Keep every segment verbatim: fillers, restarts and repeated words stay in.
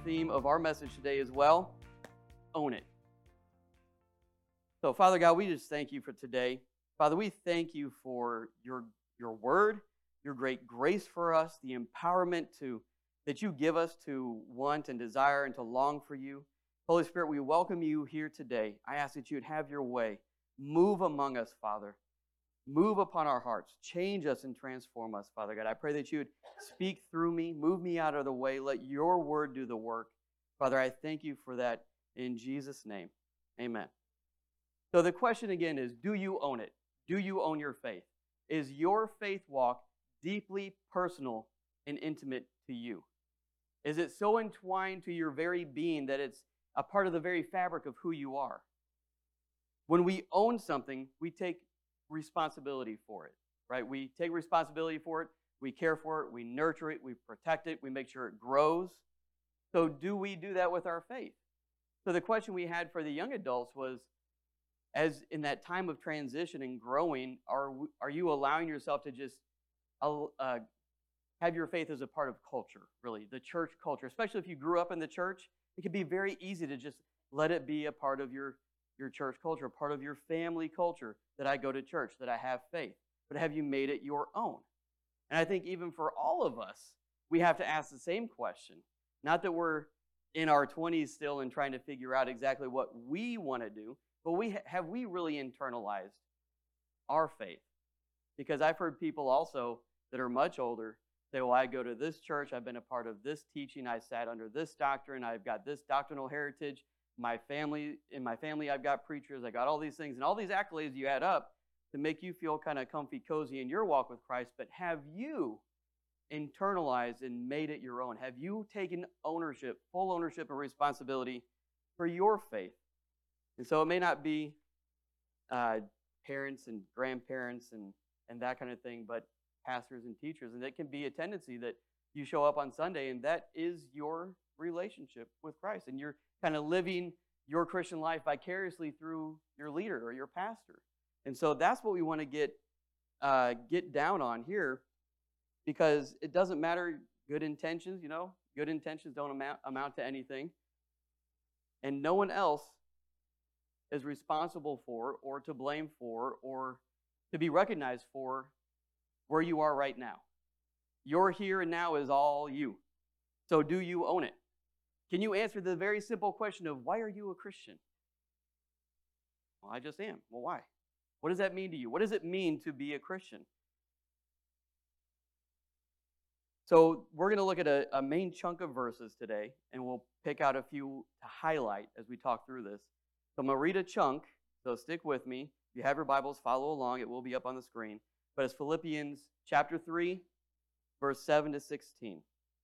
theme of our message today as well. Own it. So, Father God, we just thank you for today. Father, we thank you for your, your word, your great grace for us, the empowerment to that you give us to want and desire and to long for you. Holy Spirit, we welcome you here today. I ask that you would have your way. Move among us, Father. Move upon our hearts. Change us and transform us, Father God. I pray that you would speak through me, move me out of the way. Let your word do the work. Father, I thank you for that in Jesus' name. Amen. So the question again is, do you own it? Do you own your faith? Is your faith walk deeply personal and intimate to you? Is it so entwined to your very being that it's a part of the very fabric of who you are? When we own something, we take responsibility for it, right? We take responsibility for it, we care for it, we nurture it, we protect it, we make sure it grows. So do we do that with our faith? So the question we had for the young adults was, as in that time of transition and growing, are, are you allowing yourself to just uh, have your faith as a part of culture, really, the church culture? Especially if you grew up in the church, it can be very easy to just let it be a part of your, your church culture, a part of your family culture, that I go to church, that I have faith. But have you made it your own? And I think even for all of us, we have to ask the same question. Not that we're in our twenties still and trying to figure out exactly what we want to do, but we have we really internalized our faith? Because I've heard people also that are much older say, well, I go to this church, I've been a part of this teaching, I sat under this doctrine, I've got this doctrinal heritage, my family, in my family I've got preachers, I got all these things, and all these accolades you add up to make you feel kind of comfy, cozy in your walk with Christ. But have you internalized and made it your own? Have you taken ownership, full ownership and responsibility for your faith? And so it may not be uh, parents and grandparents and, and that kind of thing, but pastors and teachers. And it can be a tendency that you show up on Sunday and that is your relationship with Christ. And you're kind of living your Christian life vicariously through your leader or your pastor. And so that's what we want to get uh, get down on here, because it doesn't matter good intentions, you know, good intentions don't amount, amount to anything. And no one else is responsible for or to blame for or to be recognized for where you are right now. Your here and now is all you. So do you own it? Can you answer the very simple question of, why are you a Christian? Well, I just am. Well, why? What does that mean to you? What does it mean to be a Christian? So we're going to look at a, a main chunk of verses today, and we'll pick out a few to highlight as we talk through this. So I'm going to read a chunk, so stick with me. If you have your Bibles, follow along. It will be up on the screen. But it's Philippians chapter three, verse seven to sixteen.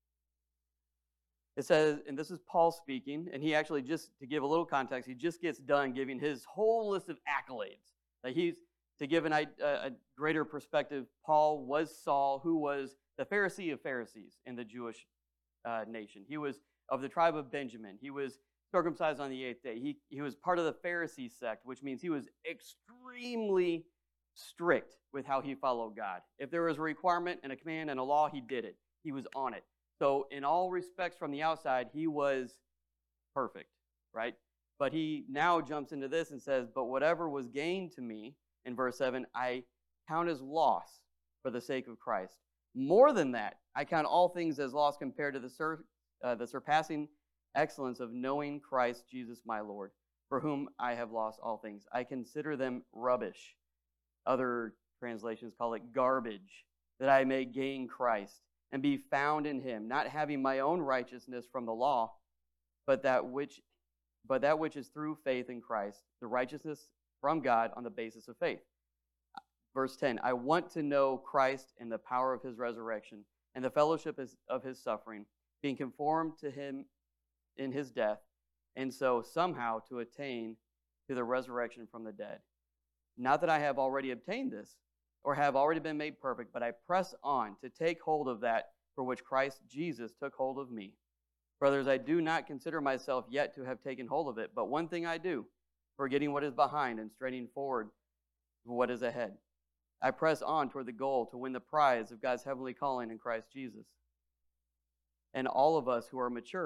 It says, and this is Paul speaking, and he actually just, to give a little context, he just gets done giving his whole list of accolades. Like he's, to give an, a, a greater perspective, Paul was Saul, who was the Pharisee of Pharisees in the Jewish uh, nation. He was of the tribe of Benjamin. He was circumcised on the eighth day. He, he was part of the Pharisee sect, which means he was extremely strict with how he followed God. If there was a requirement and a command and a law, he did it. He was on it. So in all respects from the outside, he was perfect, right? But he now jumps into this and says, but whatever was gained to me, in verse seven, I count as loss for the sake of Christ. More than that, I count all things as loss compared to the, sur- uh, the surpassing excellence of knowing Christ Jesus my Lord, for whom I have lost all things. I consider them rubbish. Other translations call it garbage, that I may gain Christ and be found in him, not having my own righteousness from the law, but that which but that which is through faith in Christ, the righteousness from God on the basis of faith. Verse ten, I want to know Christ and the power of his resurrection and the fellowship of his suffering, being conformed to him in his death, and so somehow to attain to the resurrection from the dead. Not that I have already obtained this, or have already been made perfect, but I press on to take hold of that for which Christ Jesus took hold of me. Brothers, I do not consider myself yet to have taken hold of it, but one thing I do, forgetting what is behind and straining forward to what is ahead. I press on toward the goal to win the prize of God's heavenly calling in Christ Jesus. And all of us who are mature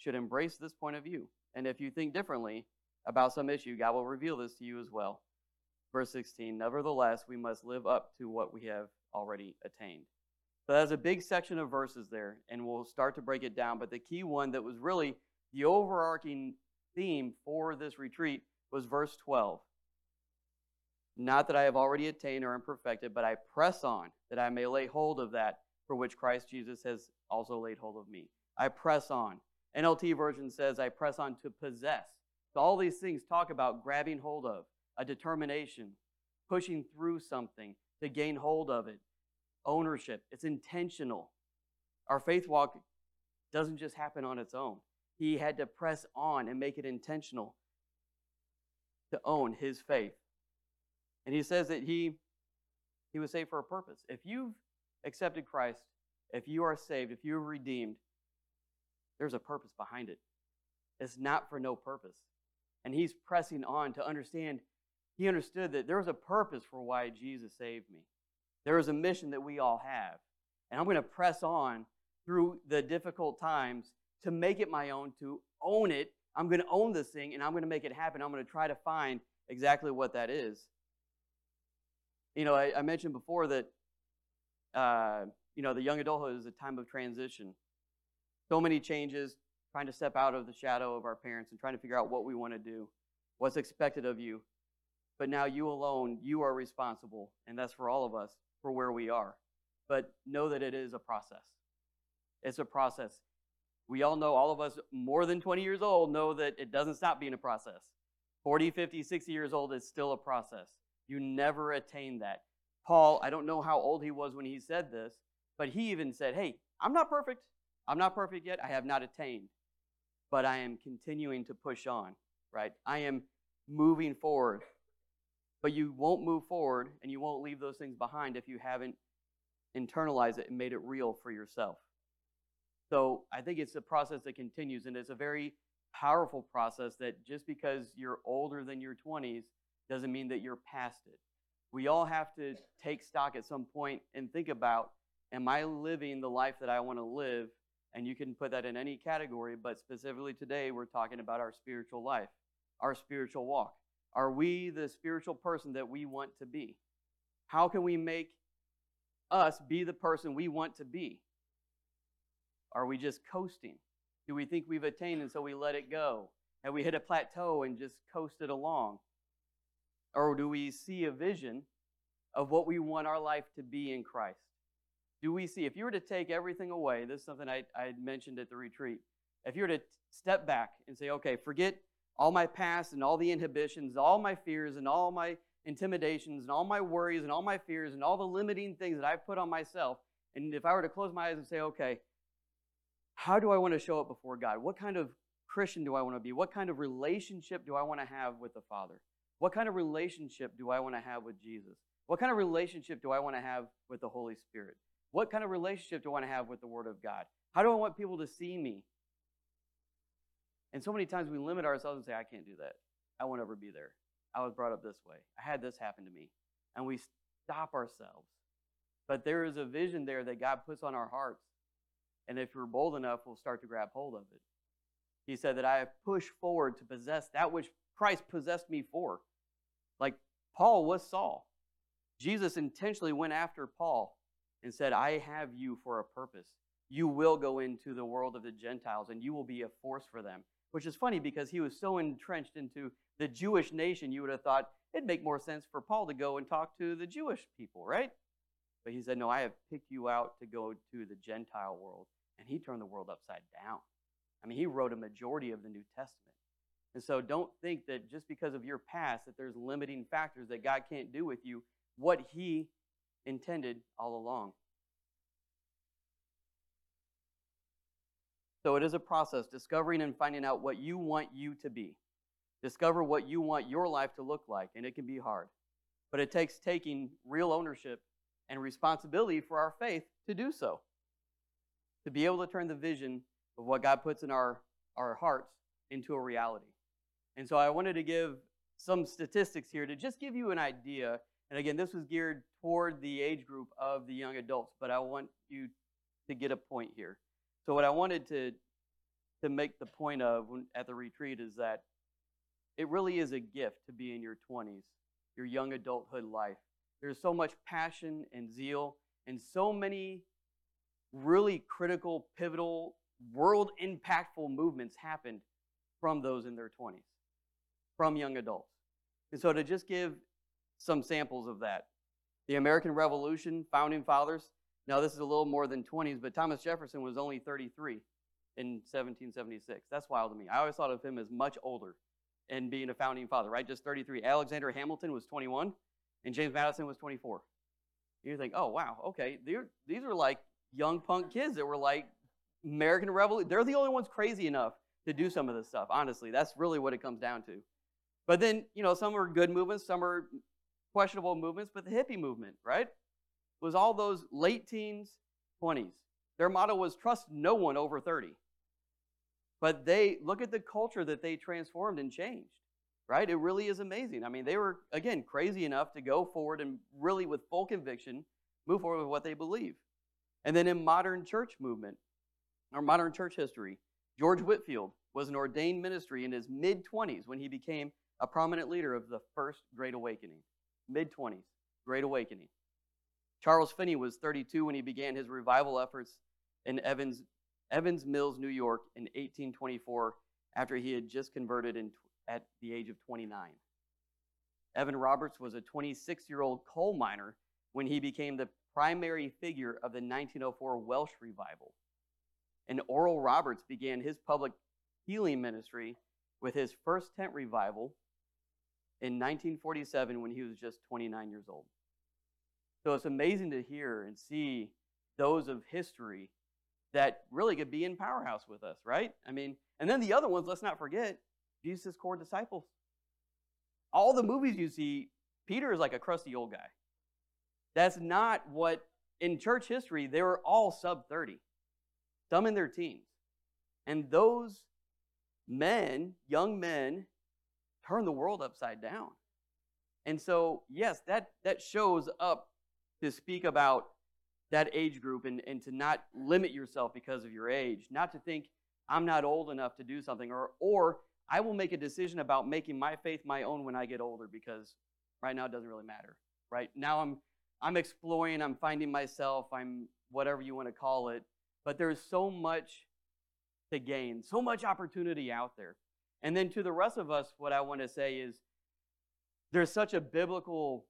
should embrace this point of view. And if you think differently about some issue, God will reveal this to you as well. Verse sixteen, nevertheless, we must live up to what we have already attained. So that's a big section of verses there, and we'll start to break it down. But the key one that was really the overarching theme for this retreat was verse twelve. Not that I have already attained or am perfected, but I press on, that I may lay hold of that for which Christ Jesus has also laid hold of me. I press on. N L T version says, I press on to possess. So all these things talk about grabbing hold of, a determination, pushing through something to gain hold of it, ownership. It's intentional. Our faith walk doesn't just happen on its own. He had to press on and make it intentional to own his faith. And he says that he, he was saved for a purpose. If you've accepted Christ, if you are saved, if you're redeemed, there's a purpose behind it. It's not for no purpose. And he's pressing on to understand. He understood that there was a purpose for why Jesus saved me. There is a mission that we all have. And I'm going to press on through the difficult times to make it my own, to own it. I'm going to own this thing, and I'm going to make it happen. I'm going to try to find exactly what that is. You know, I, I mentioned before that, uh, you know, the young adulthood is a time of transition. So many changes, trying to step out of the shadow of our parents and trying to figure out what we want to do, what's expected of you. But now you alone, you are responsible, and that's for all of us, for where we are. But know that it is a process. It's a process. We all know, all of us more than twenty years old know that it doesn't stop being a process. forty, fifty, sixty years old is still a process. You never attain that. Paul, I don't know how old he was when he said this, but he even said, hey, I'm not perfect. I'm not perfect yet. I have not attained. But I am continuing to push on, right? I am moving forward. But you won't move forward and you won't leave those things behind if you haven't internalized it and made it real for yourself. So I think it's a process that continues, and it's a very powerful process that just because you're older than your twenties doesn't mean that you're past it. We all have to take stock at some point and think about, am I living the life that I want to live? And you can put that in any category, but specifically today we're talking about our spiritual life, our spiritual walk. Are we the spiritual person that we want to be? How can we make us be the person we want to be? Are we just coasting? Do we think we've attained and so we let it go? Have we hit a plateau and just coasted along? Or do we see a vision of what we want our life to be in Christ? Do we see, if you were to take everything away, this is something I, I mentioned at the retreat, if you were to step back and say, okay, forget all my past and all the inhibitions, all my fears and all my intimidations and all my worries and all my fears and all the limiting things that I've put on myself, and if I were to close my eyes and say, okay, how do I want to show up before God? What kind of Christian do I want to be? What kind of relationship do I want to have with the Father? What kind of relationship do I want to have with Jesus? What kind of relationship do I want to have with the Holy Spirit? What kind of relationship do I want to have with the Word of God? How do I want people to see me? And so many times we limit ourselves and say, I can't do that. I won't ever be there. I was brought up this way. I had this happen to me. And we stop ourselves. But there is a vision there that God puts on our hearts. And if we're bold enough, we'll start to grab hold of it. He said that I have pushed forward to possess that which Christ possessed me for. Like Paul was Saul. Jesus intentionally went after Paul and said, I have you for a purpose. You will go into the world of the Gentiles and you will be a force for them. Which is funny because he was so entrenched into the Jewish nation, you would have thought it'd make more sense for Paul to go and talk to the Jewish people, right? But he said, no, I have picked you out to go to the Gentile world. And he turned the world upside down. I mean, he wrote a majority of the New Testament. And so don't think that just because of your past that there's limiting factors that God can't do with you what he intended all along. So it is a process, discovering and finding out what you want you to be. Discover what you want your life to look like, and it can be hard. But it takes taking real ownership and responsibility for our faith to do so. To be able to turn the vision of what God puts in our, our hearts into a reality. And so I wanted to give some statistics here to just give you an idea. And again, this was geared toward the age group of the young adults, but I want you to get a point here. So what I wanted to, to make the point of when, at the retreat is that it really is a gift to be in your twenties, your young adulthood life. There's so much passion and zeal and so many really critical, pivotal, world impactful movements happened from those in their twenties, from young adults. And so to just give some samples of that, the American Revolution, founding fathers, now this is a little more than twenties, but Thomas Jefferson was only thirty-three in seventeen seventy-six. That's wild to me. I always thought of him as much older and being a founding father, right? Just thirty-three. Alexander Hamilton was twenty-one, and James Madison was twenty-four. You think, oh, wow, okay. They're, these are like young punk kids that were like American Revolution. They're the only ones crazy enough to do some of this stuff, honestly. That's really what it comes down to. But then, you know, some are good movements, some are questionable movements, but the hippie movement, right, was all those late teens, twenties. Their motto was trust no one over thirty. But they, look at the culture that they transformed and changed, right? It really is amazing. I mean, they were, again, crazy enough to go forward and really with full conviction move forward with what they believe. And then in modern church movement, or modern church history, George Whitefield was an ordained ministry in his mid-twenties when he became a prominent leader of the first Great Awakening. mid-twenties, Great Awakening. Charles Finney was thirty-two when he began his revival efforts in Evans, Evans Mills, New York in eighteen twenty-four after he had just converted in, at the age of twenty-nine. Evan Roberts was a twenty-six-year-old coal miner when he became the primary figure of the nineteen oh four Welsh revival. And Oral Roberts began his public healing ministry with his first tent revival in nineteen forty-seven when he was just twenty-nine years old. So it's amazing to hear and see those of history that really could be in Powerhouse with us, right? I mean, and then the other ones, let's not forget, Jesus' core disciples. All the movies you see, Peter is like a crusty old guy. That's not what, in church history, they were all sub thirty, some in their teens. And those men, young men, turned the world upside down. And so, yes, that, that shows up to speak about that age group and, and to not limit yourself because of your age, not to think, I'm not old enough to do something, or, or I will make a decision about making my faith my own when I get older because right now it doesn't really matter, right? Now I'm, I'm exploring, I'm finding myself, I'm whatever you want to call it, but there's so much to gain, so much opportunity out there. And then to the rest of us, what I want to say is there's such a biblical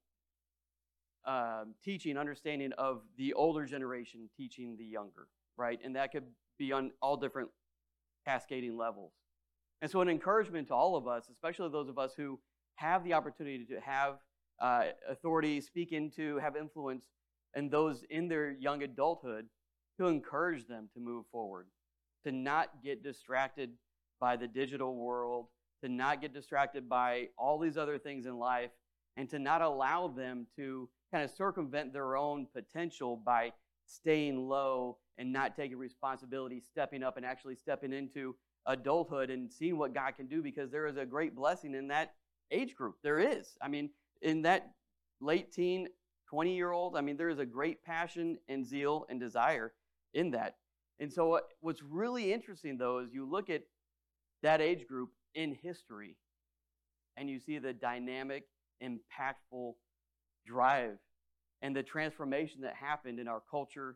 uh, teaching, understanding of the older generation teaching the younger, right? And that could be on all different cascading levels. And so an encouragement to all of us, especially those of us who have the opportunity to have uh, authority, speak into, have influence, and those in their young adulthood, to encourage them to move forward, to not get distracted by the digital world, to not get distracted by all these other things in life, and to not allow them to kind of circumvent their own potential by staying low and not taking responsibility, stepping up and actually stepping into adulthood and seeing what God can do, because there is a great blessing in that age group. There is. I mean, in that late teen, twenty-year-old, I mean, there is a great passion and zeal and desire in that. And so what's really interesting, though, is you look at that age group in history and you see the dynamic, impactful drive and the transformation that happened in our culture,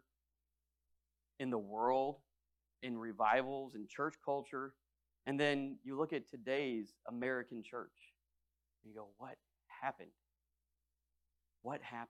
in the world, in revivals, in church culture. And then you look at today's American church and you go, what happened? What happened?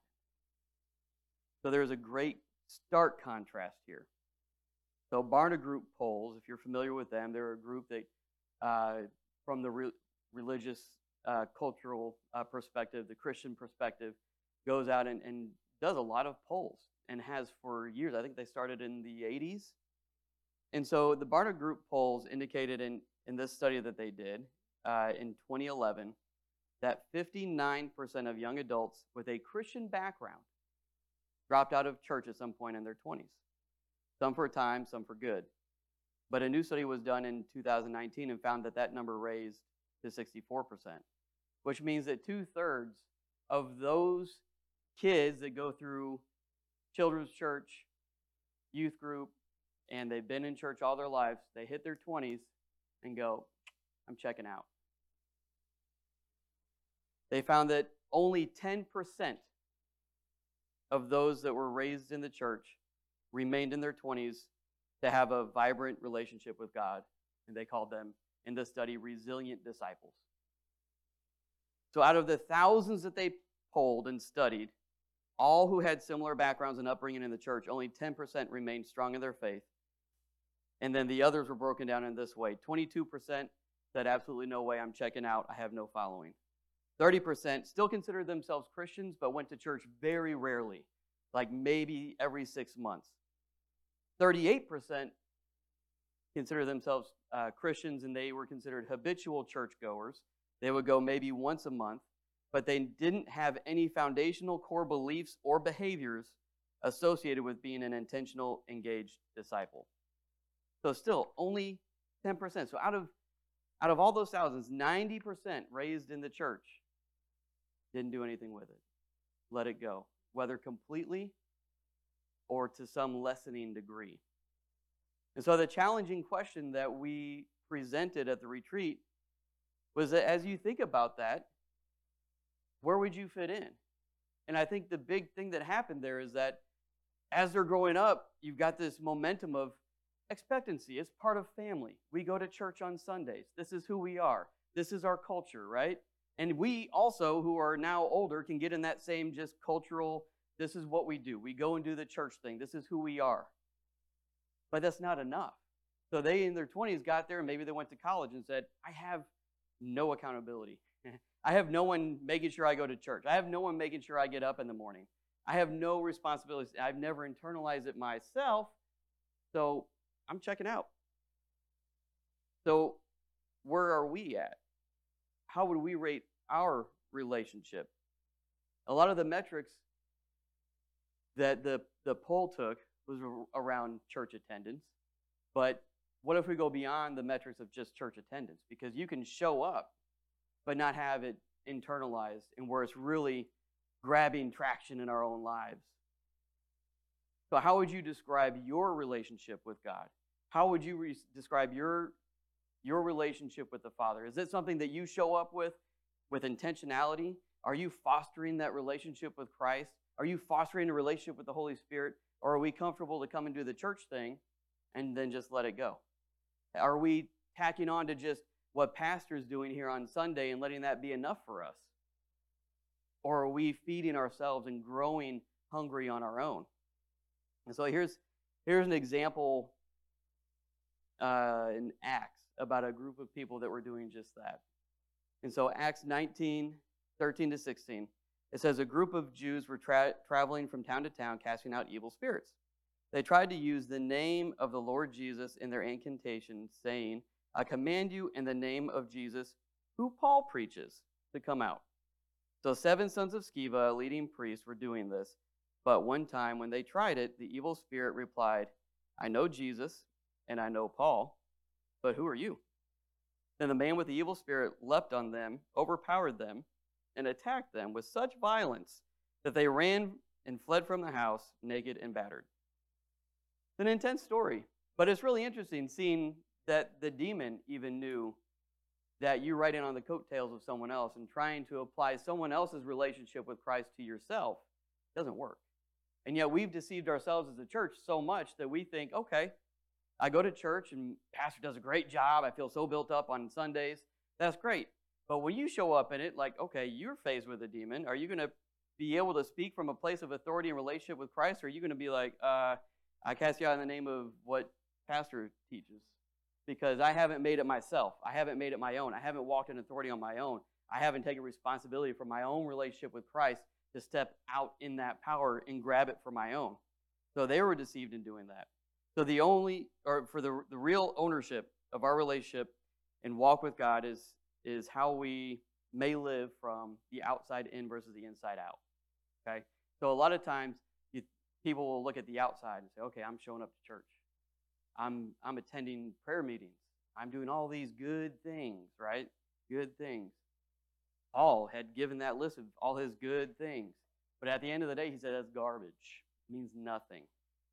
So there's a great stark contrast here. So Barna Group polls, if you're familiar with them, they're a group that, uh, from the re- religious, uh, cultural uh, perspective, the Christian perspective, goes out and, and does a lot of polls and has for years. I think they started in the eighties. And so the Barna Group polls indicated in, in this study that they did uh, in twenty eleven that fifty-nine percent of young adults with a Christian background dropped out of church at some point in their twenties. Some for a time, some for good. But a new study was done in two thousand nineteen and found that that number raised to sixty-four percent, which means that two-thirds of those kids that go through children's church, youth group, and they've been in church all their lives. They hit their twenties and go, I'm checking out. They found that only ten percent of those that were raised in the church remained in their twenties to have a vibrant relationship with God. And they called them, in this study, resilient disciples. So out of the thousands that they polled and studied, all who had similar backgrounds and upbringing in the church, only ten percent remained strong in their faith. And then the others were broken down in this way. twenty-two percent said, absolutely no way, I'm checking out, I have no following. thirty percent still considered themselves Christians, but went to church very rarely, like maybe every six months. thirty-eight percent considered themselves uh, Christians, and they were considered habitual churchgoers. They would go maybe once a month, but they didn't have any foundational core beliefs or behaviors associated with being an intentional, engaged disciple. So still, only ten percent. So out of, out of all those thousands, ninety percent raised in the church didn't do anything with it. Let it go, whether completely or to some lessening degree. And so the challenging question that we presented at the retreat was that as you think about that, where would you fit in? And I think the big thing that happened there is that as they're growing up, you've got this momentum of expectancy. It's part of family. We go to church on Sundays. This is who we are. This is our culture, right? And we also, who are now older, can get in that same just cultural, this is what we do. We go and do the church thing. This is who we are. But that's not enough. So they, in their twenties, got there, and maybe they went to college and said, I have no accountability. I have no one making sure I go to church. I have no one making sure I get up in the morning. I have no responsibilities. I've never internalized it myself, so I'm checking out. So where are we at? How would we rate our relationship? A lot of the metrics that the, the poll took was around church attendance. But what if we go beyond the metrics of just church attendance? Because you can show up, but not have it internalized and where it's really grabbing traction in our own lives. So how would you describe your relationship with God? How would you re- describe your, your relationship with the Father? Is it something that you show up with, with intentionality? Are you fostering that relationship with Christ? Are you fostering a relationship with the Holy Spirit? Or are we comfortable to come and do the church thing and then just let it go? Are we tacking on to just what pastor's doing here on Sunday and letting that be enough for us? Or are we feeding ourselves and growing hungry on our own? And so here's, here's an example uh, in Acts about a group of people that were doing just that. And so Acts nineteen, thirteen to sixteen, it says, a group of Jews were tra- traveling from town to town, casting out evil spirits. They tried to use the name of the Lord Jesus in their incantation, saying, I command you in the name of Jesus, who Paul preaches, to come out. So seven sons of Sceva, a leading priest, were doing this. But one time when they tried it, the evil spirit replied, I know Jesus and I know Paul, but who are you? Then the man with the evil spirit leapt on them, overpowered them, and attacked them with such violence that they ran and fled from the house, naked and battered. It's an intense story, but it's really interesting seeing that the demon even knew that you riding on the coattails of someone else and trying to apply someone else's relationship with Christ to yourself doesn't work. And yet we've deceived ourselves as a church so much that we think, okay, I go to church and pastor does a great job. I feel so built up on Sundays. That's great. But when you show up in it, like, okay, you're faced with a demon. Are you going to be able to speak from a place of authority and relationship with Christ? Or are you going to be like, uh, I cast you out in the name of what pastor teaches? Because I haven't made it myself. I haven't made it my own. I haven't walked in authority on my own. I haven't taken responsibility for my own relationship with Christ to step out in that power and grab it for my own. So they were deceived in doing that. So the only, or for the, the real ownership of our relationship and walk with God is, is how we may live from the outside in versus the inside out. Okay? So a lot of times you, people will look at the outside and say, okay, I'm showing up to church. I'm I'm attending prayer meetings. I'm doing all these good things, right? Good things. Paul had given that list of all his good things. But at the end of the day, he said that's garbage. It means nothing.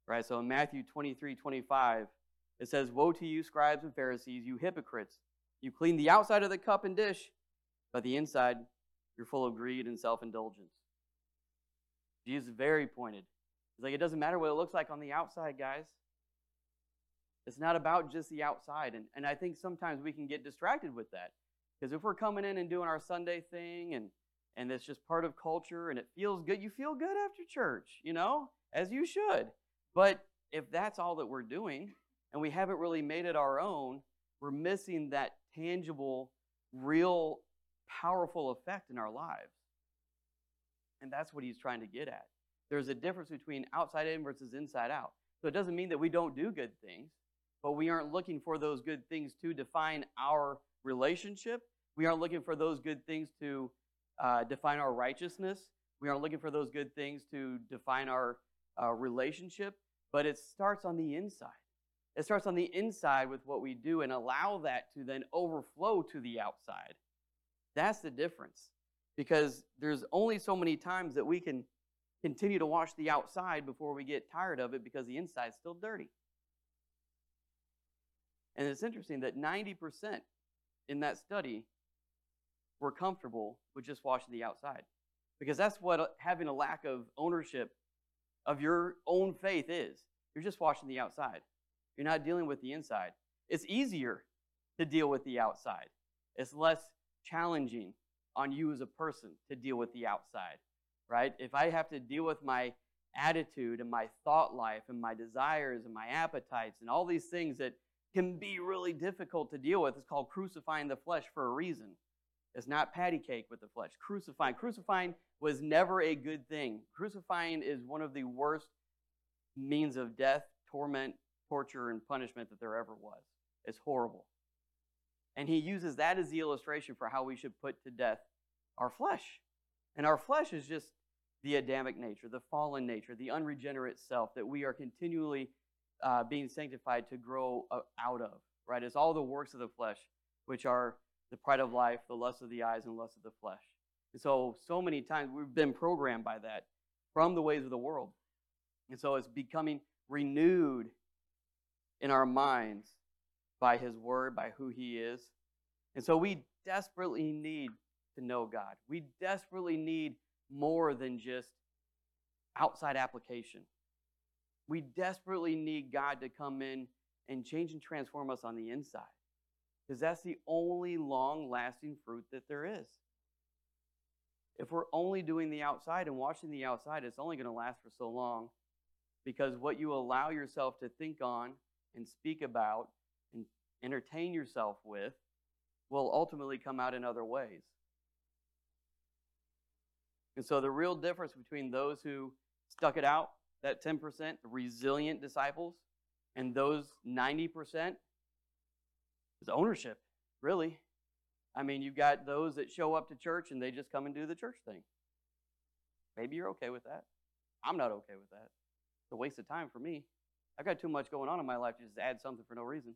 right? So in Matthew twenty-three, twenty-five, it says, "Woe to you, scribes and Pharisees, you hypocrites! You clean the outside of the cup and dish, but the inside, you're full of greed and self-indulgence." Jesus is very pointed. He's like, it doesn't matter what it looks like on the outside, guys. It's not about just the outside. And, and I think sometimes we can get distracted with that. Because if we're coming in and doing our Sunday thing and, and it's just part of culture and it feels good, you feel good after church, you know, as you should. But if that's all that we're doing and we haven't really made it our own, we're missing that tangible, real, powerful effect in our lives. And that's what he's trying to get at. There's a difference between outside in versus inside out. So it doesn't mean that we don't do good things, but we aren't looking for those good things to define our relationship. We aren't looking for those good things to uh, define our righteousness. We aren't looking for those good things to define our uh, relationship, but it starts on the inside. It starts on the inside with what we do and allow that to then overflow to the outside. That's the difference. Because there's only so many times that we can continue to wash the outside before we get tired of it because the inside's still dirty. And it's interesting that ninety percent in that study were comfortable with just washing the outside. Because that's what having a lack of ownership of your own faith is. You're just washing the outside. You're not dealing with the inside. It's easier to deal with the outside. It's less challenging on you as a person to deal with the outside, right? If I have to deal with my attitude and my thought life and my desires and my appetites and all these things that can be really difficult to deal with, it's called crucifying the flesh for a reason. It's not patty cake with the flesh. Crucifying. Crucifying was never a good thing. Crucifying is one of the worst means of death, torment, torture, and punishment that there ever was. It's horrible. And he uses that as the illustration for how we should put to death our flesh. And our flesh is just the Adamic nature, the fallen nature, the unregenerate self that we are continually uh, being sanctified to grow out of, right? It's all the works of the flesh, which are the pride of life, the lust of the eyes, and lust of the flesh. And so, so many times we've been programmed by that from the ways of the world. And so it's becoming renewed in our minds by his word, by who he is. And so we desperately need to know God. We desperately need more than just outside application. We desperately need God to come in and change and transform us on the inside. Because that's the only long-lasting fruit that there is. If we're only doing the outside and watching the outside, it's only going to last for so long. Because what you allow yourself to think on and speak about and entertain yourself with will ultimately come out in other ways. And so the real difference between those who stuck it out, that ten percent, the resilient disciples, and those ninety percent is ownership, really. I mean, you've got those that show up to church and they just come and do the church thing. Maybe you're okay with that. I'm not okay with that. It's a waste of time for me. I've got too much going on in my life to just add something for no reason.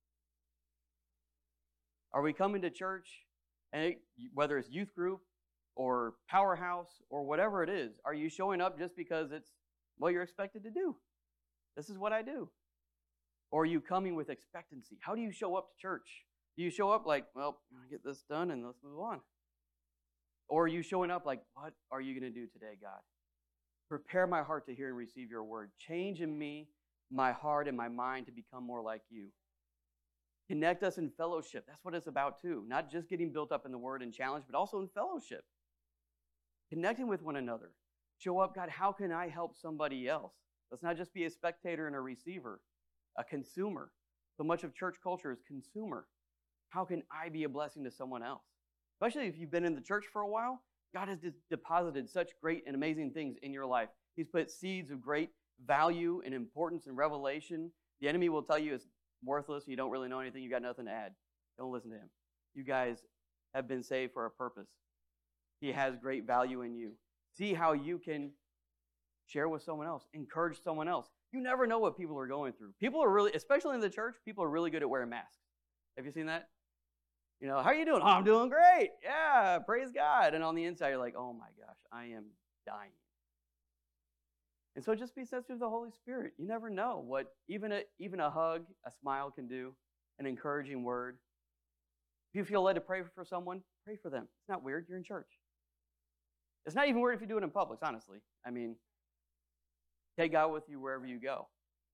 Are we coming to church, and it, whether it's youth group or powerhouse or whatever it is, are you showing up just because it's what you're expected to do? This is what I do. Or are you coming with expectancy? How do you show up to church? Do you show up like, well, I'll get this done and let's move on? Or are you showing up like, what are you going to do today, God? Prepare my heart to hear and receive your word. Change in me my heart and my mind to become more like you. Connect us in fellowship. That's what it's about too. Not just getting built up in the word and challenge, but also in fellowship. Connecting with one another. Show up, God, how can I help somebody else? Let's not just be a spectator and a receiver, a consumer. So much of church culture is consumer. How can I be a blessing to someone else? Especially if you've been in the church for a while, God has deposited such great and amazing things in your life. He's put seeds of great value and importance and revelation. The enemy will tell you it's worthless, you don't really know anything, you got nothing to add. Don't listen to him. You guys have been saved for a purpose. He has great value in you. See how you can share with someone else, encourage someone else. You never know what people are going through. People are really, especially in the church, people are really good at wearing masks. Have you seen that? You know, how are you doing? Oh, I'm doing great. Yeah, praise God. And on the inside, you're like, oh my gosh, I am dying. And so just be sensitive to the Holy Spirit. You never know what even a, even a hug, a smile can do, an encouraging word. If you feel led to pray for someone, pray for them. It's not weird. You're in church. It's not even weird if you do it in Publix, honestly. I mean, take God with you wherever you go.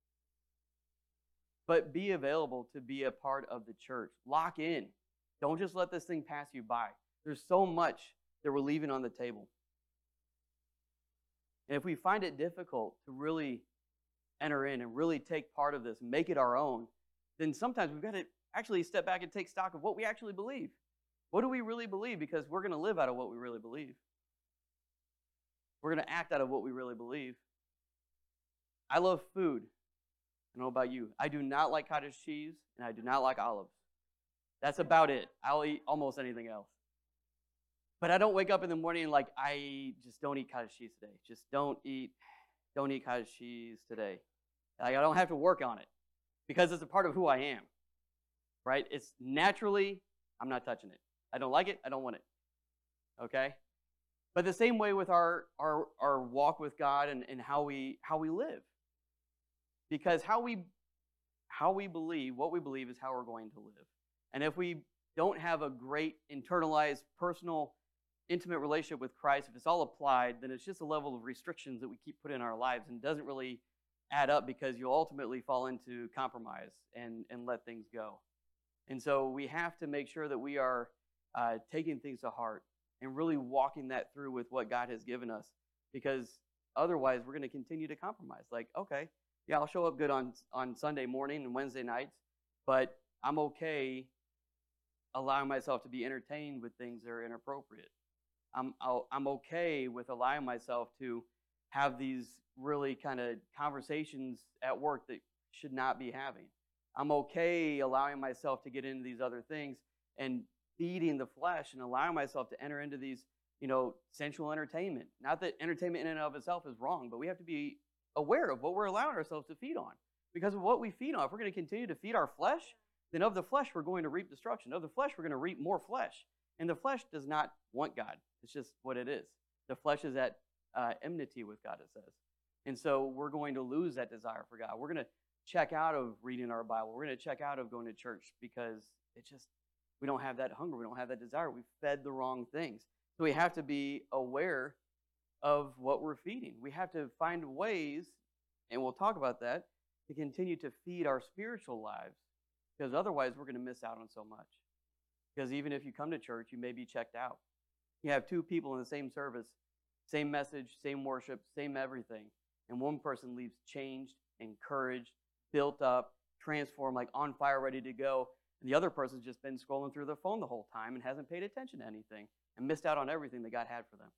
But be available to be a part of the church. Lock in. Don't just let this thing pass you by. There's so much that we're leaving on the table. And if we find it difficult to really enter in and really take part of this and make it our own, then sometimes we've got to actually step back and take stock of what we actually believe. What do we really believe? Because we're going to live out of what we really believe. We're going to act out of what we really believe. I love food. I don't know about you. I do not like cottage cheese, and I do not like olives. That's about it. I'll eat almost anything else. But I don't wake up in the morning and like, I just don't eat cottage cheese today. Just don't eat, don't eat cottage cheese today. Like, I don't have to work on it because it's a part of who I am, right? It's naturally, I'm not touching it. I don't like it. I don't want it, okay? But the same way with our, our, our walk with God and, and how we how we live. Because how we how we believe, what we believe is how we're going to live. And if we don't have a great internalized, personal, intimate relationship with Christ, if it's all applied, then it's just a level of restrictions that we keep putting in our lives and doesn't really add up because you'll ultimately fall into compromise and, and let things go. And so we have to make sure that we are uh, taking things to heart and really walking that through with what God has given us, because otherwise we're going to continue to compromise. Like, okay, yeah, I'll show up good on, on Sunday morning and Wednesday nights, but I'm okay allowing myself to be entertained with things that are inappropriate. I'm I'll, I'm okay with allowing myself to have these really kind of conversations at work that should not be having. I'm okay allowing myself to get into these other things and feeding the flesh and allowing myself to enter into these, you know, sensual entertainment. Not that entertainment in and of itself is wrong, but we have to be aware of what we're allowing ourselves to feed on. Because of what we feed on, if we're going to continue to feed our flesh, then of the flesh we're going to reap destruction. Of the flesh we're going to reap more flesh. And the flesh does not want God. It's just what it is. The flesh is at uh, enmity with God, it says. And so we're going to lose that desire for God. We're going to check out of reading our Bible. We're going to check out of going to church because it just, we don't have that hunger. We don't have that desire. We've fed the wrong things. So we have to be aware of what we're feeding. We have to find ways, and we'll talk about that, to continue to feed our spiritual lives, because otherwise we're going to miss out on so much. Because even if you come to church, you may be checked out. You have two people in the same service, same message, same worship, same everything, and one person leaves changed, encouraged, built up, transformed, like on fire, ready to go, and the other person's just been scrolling through their phone the whole time and hasn't paid attention to anything and missed out on everything that God had for them.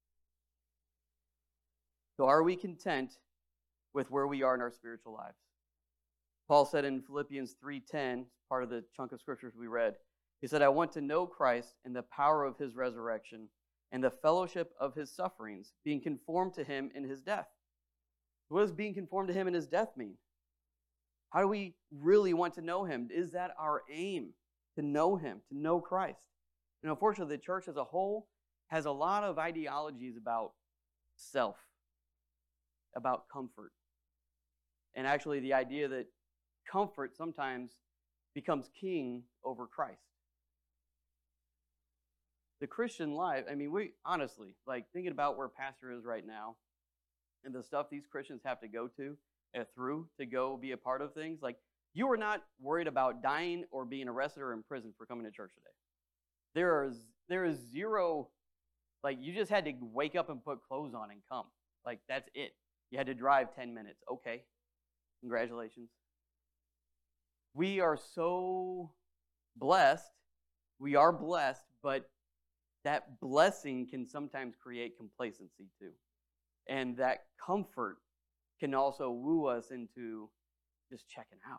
So are we content with where we are in our spiritual lives? Paul said in Philippians three ten, part of the chunk of scriptures we read, he said, I want to know Christ and the power of his resurrection and the fellowship of his sufferings, being conformed to him in his death. What does being conformed to him in his death mean? How do we really want to know him? Is that our aim, to know him, to know Christ? And unfortunately, the church as a whole has a lot of ideologies about self, about comfort. And actually the idea that comfort sometimes becomes king over Christ. The Christian life, I mean, we honestly, like thinking about where pastor is right now and the stuff these Christians have to go to, uh, through to go be a part of things, like you are not worried about dying or being arrested or in prison for coming to church today. There is, there is zero, like you just had to wake up and put clothes on and come. Like that's it. You had to drive ten minutes. Okay. Congratulations. We are so blessed. We are blessed, but that blessing can sometimes create complacency too. And that comfort can also woo us into just checking out.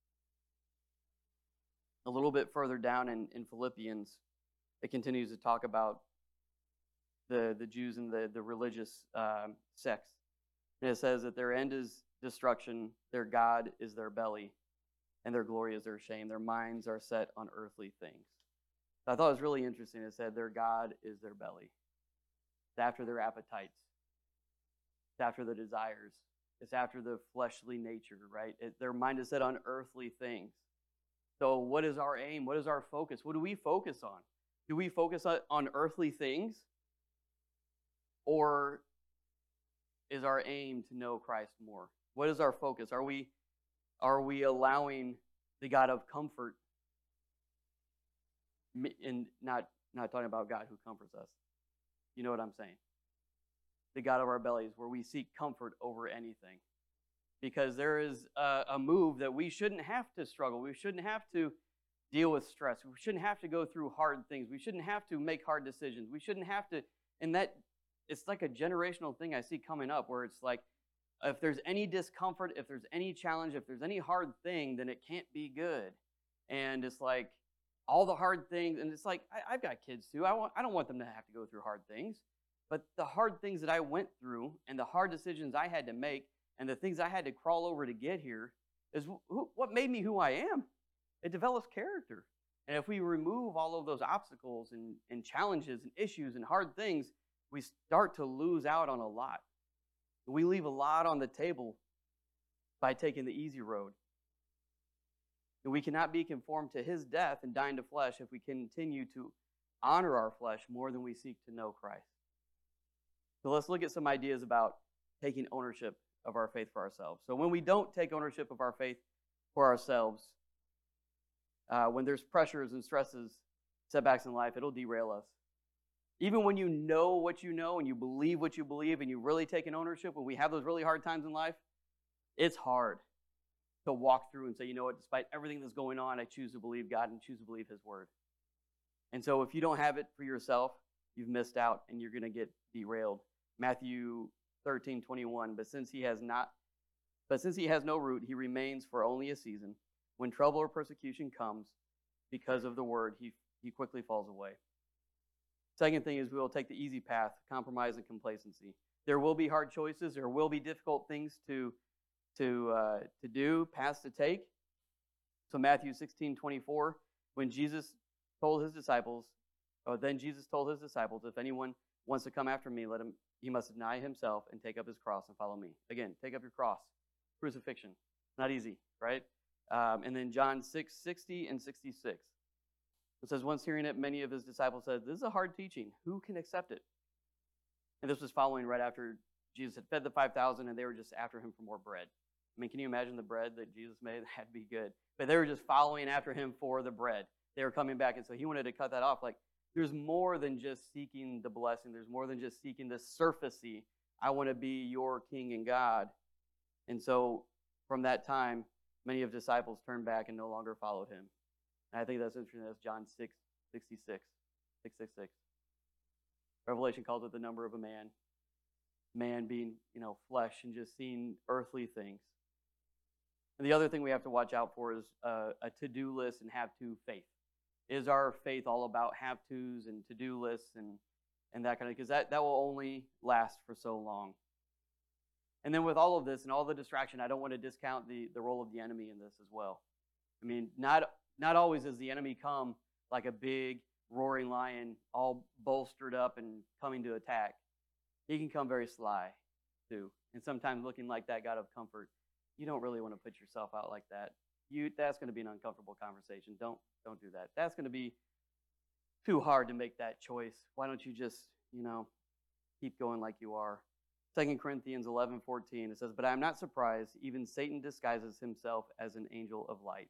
A little bit further down in, in Philippians, it continues to talk about the, the Jews and the, the religious um, sects. And it says that their end is destruction, their God is their belly, and their glory is their shame. Their minds are set on earthly things. So I thought it was really interesting. It said their God is their belly. It's after their appetites. It's after the desires. It's after the fleshly nature, right? It, their mind is set on earthly things. So what is our aim? What is our focus? What do we focus on? Do we focus on, on earthly things? Or is our aim to know Christ more? What is our focus? Are we, are we allowing the God of comfort, and not, not talking about God who comforts us. You know what I'm saying? The God of our bellies, where we seek comfort over anything. Because there is a, a move that we shouldn't have to struggle. We shouldn't have to deal with stress. We shouldn't have to go through hard things. We shouldn't have to make hard decisions. We shouldn't have to, and that, it's like a generational thing I see coming up where it's like, if there's any discomfort, if there's any challenge, if there's any hard thing, then it can't be good. And it's like all the hard things, and it's like, I, I've got kids too. I, want, I don't want them to have to go through hard things. But the hard things that I went through and the hard decisions I had to make and the things I had to crawl over to get here is who, what made me who I am. It develops character. And if we remove all of those obstacles and, and challenges and issues and hard things, we start to lose out on a lot. We leave a lot on the table by taking the easy road. And we cannot be conformed to his death and dying to flesh if we continue to honor our flesh more than we seek to know Christ. So let's look at some ideas about taking ownership of our faith for ourselves. So when we don't take ownership of our faith for ourselves, uh, when there's pressures and stresses, setbacks in life, it'll derail us. Even when you know what you know and you believe what you believe and you really take an ownership, when we have those really hard times in life, it's hard to walk through and say, you know what, despite everything that's going on, I choose to believe God and choose to believe his word. And so if you don't have it for yourself, you've missed out and you're going to get derailed. Matthew thirteen twenty-one, but since he has not, but since he has no root, he remains for only a season. When trouble or persecution comes because of the word, he, he quickly falls away. Second thing is we will take the easy path, compromise and complacency. There will be hard choices. There will be difficult things to, to, uh, to do, paths to take. So Matthew sixteen twenty-four, when Jesus told his disciples, oh, then Jesus told his disciples, if anyone wants to come after me, let him, he must deny himself and take up his cross and follow me. Again, take up your cross. Crucifixion. Not easy, right? Um, and then John six sixty and sixty-six. It says, once hearing it, many of his disciples said, this is a hard teaching. Who can accept it? And this was following right after Jesus had fed the five thousand, and they were just after him for more bread. I mean, can you imagine the bread that Jesus made? That had to be good. But they were just following after him for the bread. They were coming back, and so he wanted to cut that off. Like, there's more than just seeking the blessing. There's more than just seeking the surfacey. I want to be your king and God. And so from that time, many of the disciples turned back and no longer followed him. And I think that's interesting. That's John six sixty-six. six sixty-six. Revelation calls it the number of a man. Man being, you know, flesh and just seeing earthly things. And the other thing we have to watch out for is uh, a to-do list and have-to faith. Is our faith all about have-tos and to-do lists and, and that kind of, because that, that will only last for so long. And then with all of this and all the distraction, I don't want to discount the, the role of the enemy in this as well. I mean, not not always does the enemy come like a big roaring lion, all bolstered up and coming to attack. He can come very sly, too. And sometimes looking like that God of comfort. You don't really want to put yourself out like that. You that's going to be an uncomfortable conversation. Don't don't do that. That's going to be too hard to make that choice. Why don't you just, you know, keep going like you are? Second Corinthians eleven fourteen, it says, but I am not surprised, even Satan disguises himself as an angel of light.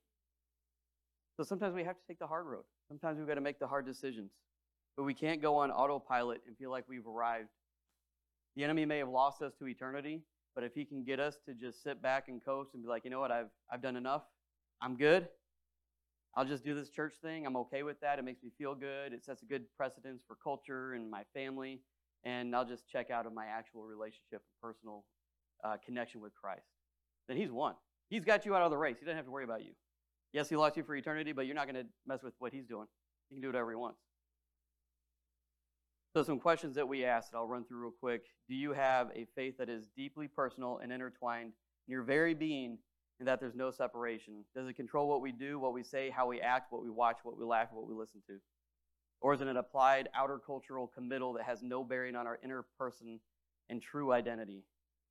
So sometimes we have to take the hard road. Sometimes we've got to make the hard decisions. But we can't go on autopilot and feel like we've arrived. The enemy may have lost us to eternity, but if he can get us to just sit back and coast and be like, you know what, I've I've done enough. I'm good. I'll just do this church thing. I'm okay with that. It makes me feel good. It sets a good precedence for culture and my family. And I'll just check out of my actual relationship and personal uh, connection with Christ. Then he's won. He's got you out of the race. He doesn't have to worry about you. Yes, he lost you for eternity, but you're not going to mess with what he's doing. He can do whatever he wants. So some questions that we asked, that I'll run through real quick. Do you have a faith that is deeply personal and intertwined in your very being, and that there's no separation? Does it control what we do, what we say, how we act, what we watch, what we laugh, what we listen to? Or is it an applied outer cultural committal that has no bearing on our inner person and true identity?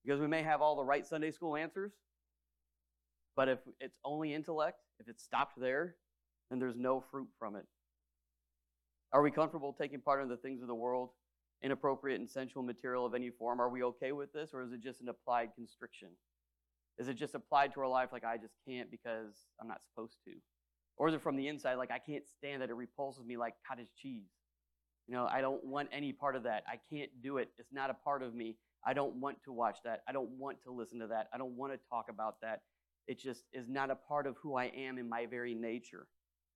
Because we may have all the right Sunday school answers, but if it's only intellect, if it's stopped there, then there's no fruit from it. Are we comfortable taking part in the things of the world, inappropriate and sensual material of any form? Are we okay with this, or is it just an applied constriction? Is it just applied to our life like I just can't because I'm not supposed to? Or is it from the inside like I can't stand that, it repulses me like cottage cheese? You know, I don't want any part of that. I can't do it. It's not a part of me. I don't want to watch that. I don't want to listen to that. I don't want to talk about that. It just is not a part of who I am in my very nature.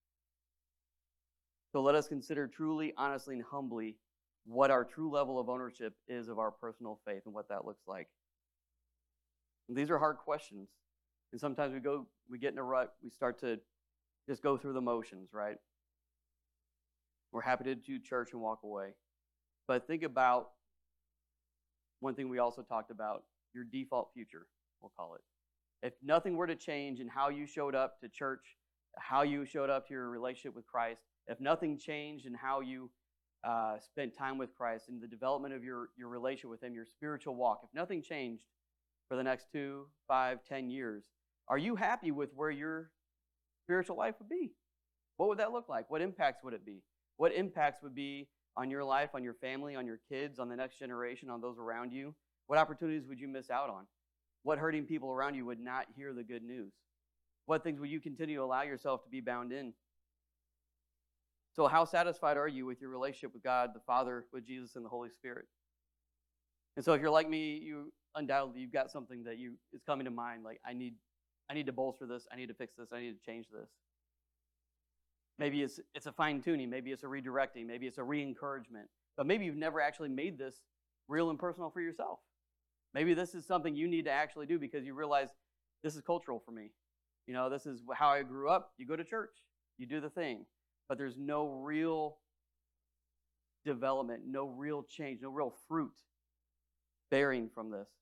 So let us consider truly, honestly, and humbly what our true level of ownership is of our personal faith and what that looks like. And these are hard questions. And sometimes we go, we get in a rut, we start to just go through the motions, right? We're happy to do church and walk away. But think about one thing we also talked about, your default future, we'll call it. If nothing were to change in how you showed up to church, how you showed up to your relationship with Christ, if nothing changed in how you uh, spent time with Christ and the development of your, your relationship with Him, your spiritual walk, if nothing changed for the next two, five, ten years, are you happy with where your spiritual life would be? What would that look like? What impacts would it be? What impacts would be on your life, on your family, on your kids, on the next generation, on those around you? What opportunities would you miss out on? What hurting people around you would not hear the good news? What things would you continue to allow yourself to be bound in? So how satisfied are you with your relationship with God, the Father, with Jesus, and the Holy Spirit? And so if you're like me, you undoubtedly, you've got something that you is coming to mind, like I need, I need to bolster this, I need to fix this, I need to change this. Maybe it's it's a fine-tuning, maybe it's a redirecting, maybe it's a re-encouragement. But maybe you've never actually made this real and personal for yourself. Maybe this is something you need to actually do because you realize this is cultural for me. You know, this is how I grew up. You go to church, you do the thing, but there's no real development, no real change, no real fruit bearing from this.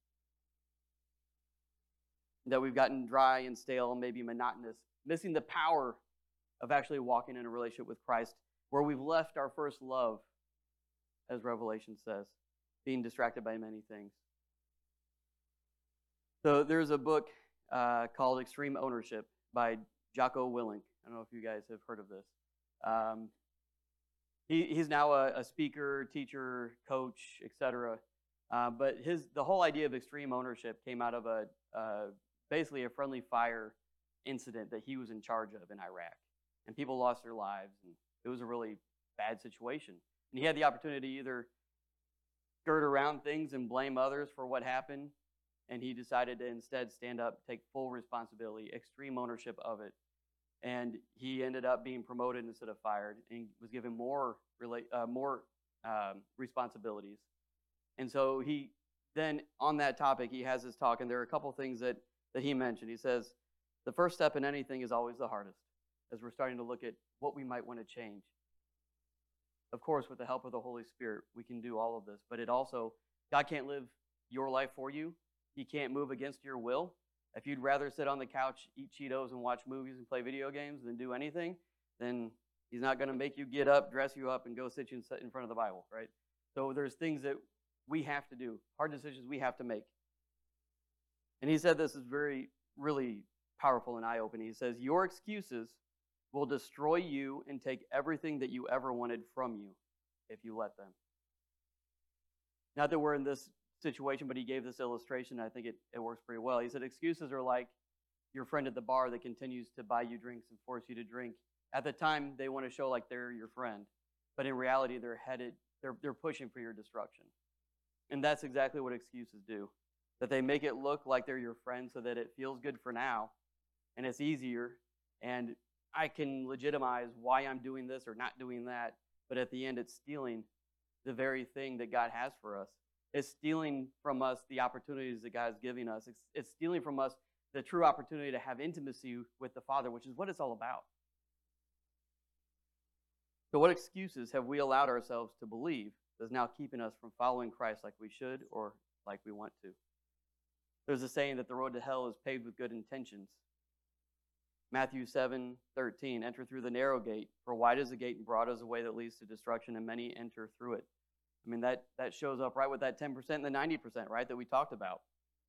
That we've gotten dry and stale and maybe monotonous, missing the power of actually walking in a relationship with Christ, where we've left our first love, as Revelation says, being distracted by many things. So there's a book uh, called Extreme Ownership by Jocko Willink. I don't know if you guys have heard of this. Um, he, he's now a, a speaker, teacher, coach, et cetera. Uh, but his the whole idea of extreme ownership came out of a uh, basically a friendly fire incident that he was in charge of in Iraq. And people lost their lives, and it was a really bad situation. And he had the opportunity to either skirt around things and blame others for what happened, and he decided to instead stand up, take full responsibility, extreme ownership of it. And he ended up being promoted instead of fired, and was given more uh, more um, responsibilities. And so he then, on that topic, he has his talk, and there are a couple things that, that he mentioned. He says, the first step in anything is always the hardest, as we're starting to look at what we might want to change. Of course, with the help of the Holy Spirit, we can do all of this, but it also, God can't live your life for you. He can't move against your will. If you'd rather sit on the couch, eat Cheetos, and watch movies and play video games than do anything, then He's not going to make you get up, dress you up, and go sit you in front of the Bible, right? So there's things that we have to do, hard decisions we have to make. And he said this is very, really powerful and eye-opening. He says, your excuses will destroy you and take everything that you ever wanted from you if you let them. Not that we're in this situation, but he gave this illustration. I think it, it works pretty well. He said excuses are like your friend at the bar that continues to buy you drinks and force you to drink. At the time, they want to show like they're your friend, but in reality, they're headed, they're, they're pushing for your destruction. And that's exactly what excuses do. That they make it look like they're your friend so that it feels good for now, and it's easier, and I can legitimize why I'm doing this or not doing that, but at the end, it's stealing the very thing that God has for us. It's stealing from us the opportunities that God is giving us. It's, it's stealing from us the true opportunity to have intimacy with the Father, which is what it's all about. So what excuses have we allowed ourselves to believe that's now keeping us from following Christ like we should or like we want to? There's a saying that the road to hell is paved with good intentions. Matthew seven thirteen, enter through the narrow gate, for wide is the gate and broad is the way that leads to destruction, and many enter through it. I mean, that, that shows up right with that ten percent and the ninety percent, right, that we talked about.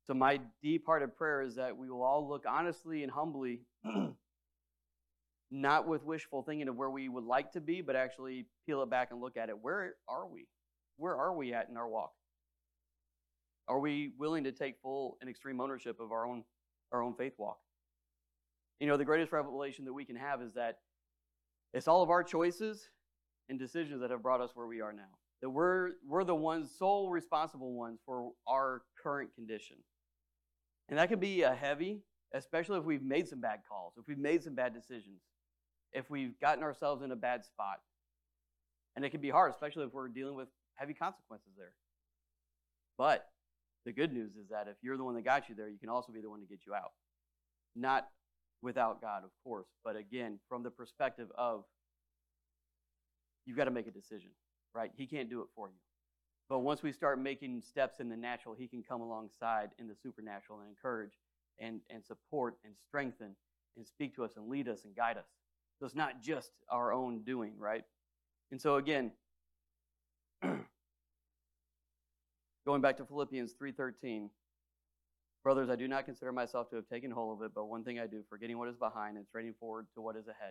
So my deep-hearted prayer is that we will all look honestly and humbly, not with wishful thinking of where we would like to be, but actually peel it back and look at it. Where are we? Where are we at in our walk? Are we willing to take full and extreme ownership of our own, our own faith walk? You know, the greatest revelation that we can have is that it's all of our choices and decisions that have brought us where we are now. That we're, we're the ones, sole responsible ones for our current condition. And that can be a heavy, especially if we've made some bad calls, if we've made some bad decisions, if we've gotten ourselves in a bad spot. And it can be hard, especially if we're dealing with heavy consequences there. But the good news is that if you're the one that got you there, you can also be the one to get you out. Not without God, of course, but again, from the perspective of you've got to make a decision, right? He can't do it for you. But once we start making steps in the natural, he can come alongside in the supernatural and encourage and, and support and strengthen and speak to us and lead us and guide us. So it's not just our own doing, right? And so again, going back to Philippians three thirteen, brothers, I do not consider myself to have taken hold of it, but one thing I do, forgetting what is behind and straining forward to what is ahead.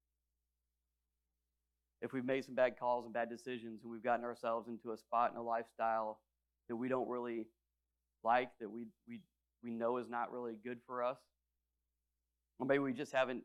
If we've made some bad calls and bad decisions and we've gotten ourselves into a spot in a lifestyle that we don't really like, that we we we know is not really good for us, or maybe we just haven't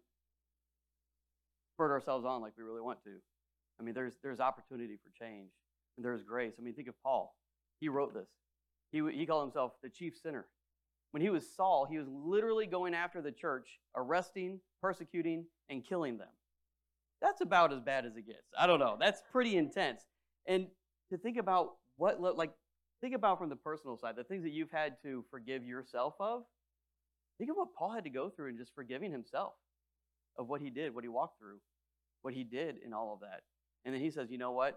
spurred ourselves on like we really want to. I mean, there's there's opportunity for change, and there's grace. I mean, think of Paul. He wrote this. He he called himself the chief sinner. When he was Saul, he was literally going after the church, arresting, persecuting, and killing them. That's about as bad as it gets. I don't know. That's pretty intense. And to think about what, like, think about from the personal side, the things that you've had to forgive yourself of. Think of what Paul had to go through in just forgiving himself of what he did, what he walked through, what he did in all of that. And then he says, you know what?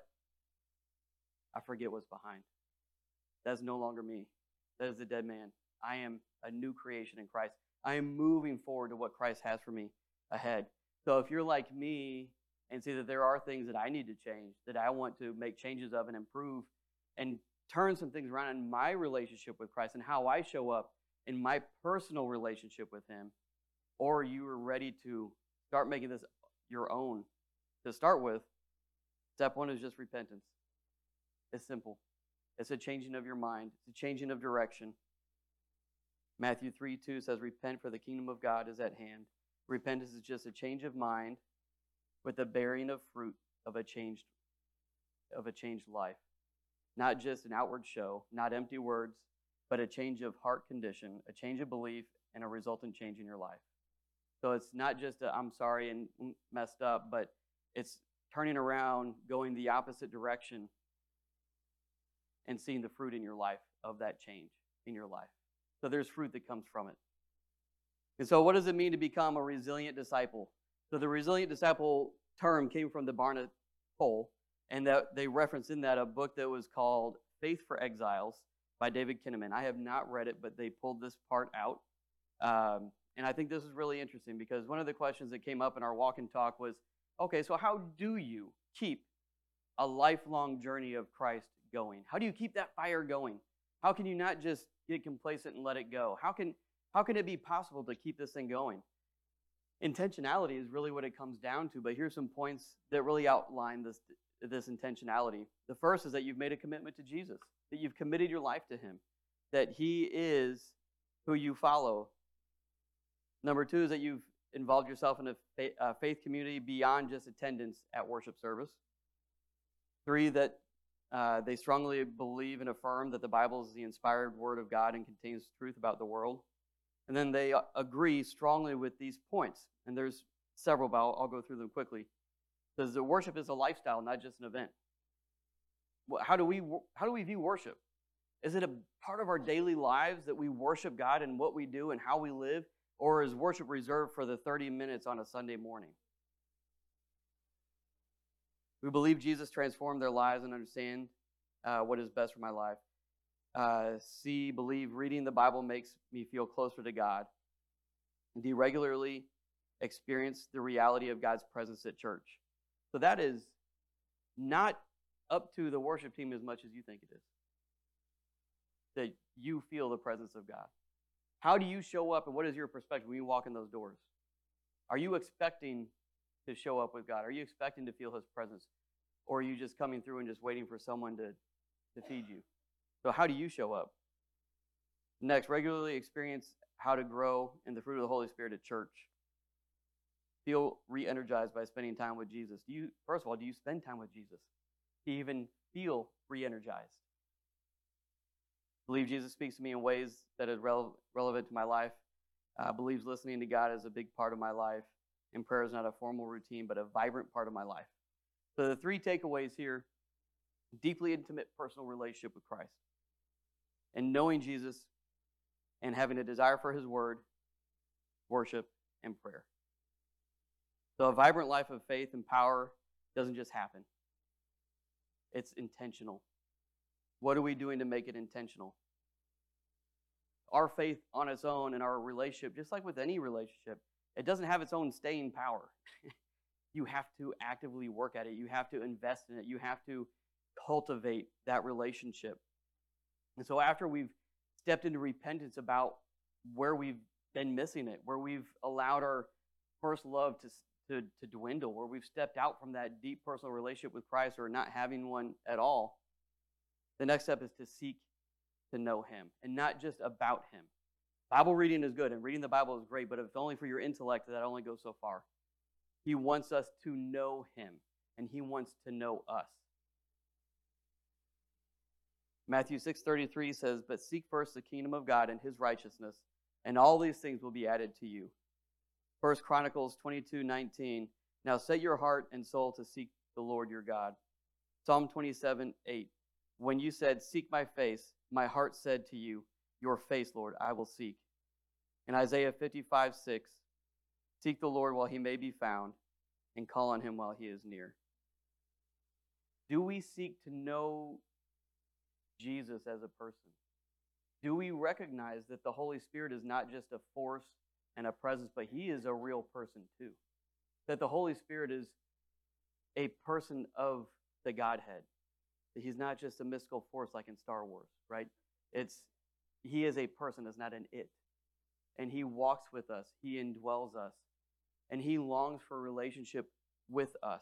I forget what's behind. That's no longer me. That is the dead man. I am a new creation in Christ. I am moving forward to what Christ has for me ahead. So if you're like me and see that there are things that I need to change, that I want to make changes of and improve and turn some things around in my relationship with Christ and how I show up in my personal relationship with him, or you are ready to start making this your own to start with, step one is just repentance. It's simple. It's a changing of your mind. It's a changing of direction. Matthew three two says, repent for the kingdom of God is at hand. Repentance is just a change of mind with the bearing of fruit of a changed, of a changed life. Not just an outward show, not empty words, but a change of heart condition, a change of belief, and a resultant change in your life. So it's not just a, I'm sorry and messed up, but it's turning around, going the opposite direction, and seeing the fruit in your life of that change in your life. So there's fruit that comes from it. And so what does it mean to become a resilient disciple? So the resilient disciple term came from the Barna poll, and that they referenced in that a book that was called Faith for Exiles by David Kinnaman. I have not read it, but they pulled this part out. Um, and I think this is really interesting because one of the questions that came up in our walk and talk was, okay, so how do you keep a lifelong journey of Christ going? How do you keep that fire going? How can you not just get complacent and let it go? How can How can it be possible to keep this thing going? Intentionality is really what it comes down to, but here's some points that really outline this, this intentionality. The first is that you've made a commitment to Jesus, that you've committed your life to him, that he is who you follow. Number two is that you've involved yourself in a faith, uh, faith community beyond just attendance at worship service. Three, that uh, they strongly believe and affirm that the Bible is the inspired word of God and contains truth about the world. And then they agree strongly with these points. And there's several, but I'll, I'll go through them quickly. It says that worship is a lifestyle, not just an event. How do we, how do we view worship? Is it a part of our daily lives that we worship God in what we do and how we live? Or is worship reserved for the thirty minutes on a Sunday morning? We believe Jesus transformed their lives and understand uh, what is best for my life. Uh, C, believe reading the Bible makes me feel closer to God. D, regularly experience the reality of God's presence at church. So that is not up to the worship team as much as you think it is. that you feel the presence of God? How do you show up, and what is your perspective when you walk in those doors? Are you expecting to show up with God? Are you expecting to feel His presence? Or are you just coming through and just waiting for someone to, to feed you? So how do you show up? Next, regularly experience how to grow in the fruit of the Holy Spirit at church. Feel re-energized by spending time with Jesus. Do you, first of all, do you spend time with Jesus? Do you even feel re-energized? I believe Jesus speaks to me in ways that are rele- relevant to my life. I believe listening to God is a big part of my life, and prayer is not a formal routine, but a vibrant part of my life. So the three takeaways here: deeply intimate personal relationship with Christ, and knowing Jesus, and having a desire for His word, worship, and prayer. So a vibrant life of faith and power doesn't just happen. It's intentional. What are we doing to make it intentional? Our faith on its own and our relationship, just like with any relationship, it doesn't have its own staying power. You have to actively work at it. You have to invest in it. You have to cultivate that relationship. And so after we've stepped into repentance about where we've been missing it, where we've allowed our first love to, to, to dwindle, where we've stepped out from that deep personal relationship with Christ or not having one at all, the next step is to seek to know Him, and not just about Him. Bible reading is good, and reading the Bible is great, but if only for your intellect, that only goes so far. He wants us to know Him, and He wants to know us. Matthew six thirty-three says, "But seek first the kingdom of God and His righteousness, and all these things will be added to you." First Chronicles twenty-two nineteen, "Now set your heart and soul to seek the Lord your God." Psalm twenty-seven eight, "When you said, 'Seek my face,' my heart said to you, 'Your face, Lord, I will seek.'" In Isaiah fifty-five six, "Seek the Lord while He may be found, and call on Him while He is near." Do we seek to know Jesus as a person? Do we recognize that the Holy Spirit is not just a force and a presence, but He is a real person too? That the Holy Spirit is a person of the Godhead. That He's not just a mystical force like in Star Wars, right? It's He is a person, it's not an it. And He walks with us, He indwells us, and He longs for a relationship with us.